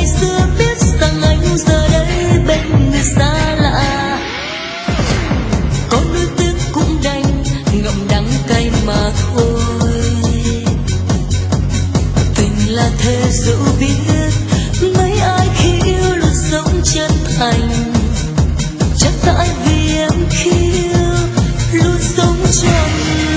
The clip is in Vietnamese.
ngày xưa biết rằng anh giờ đây bên người xa lạ. Có nuối tiếc cũng đành ngậm đắng cay mà thôi. Tình là thế dẫu biết mấy ai khi yêu luôn sống chân thành. Chắc tại vì em khi yêu luôn sống trọn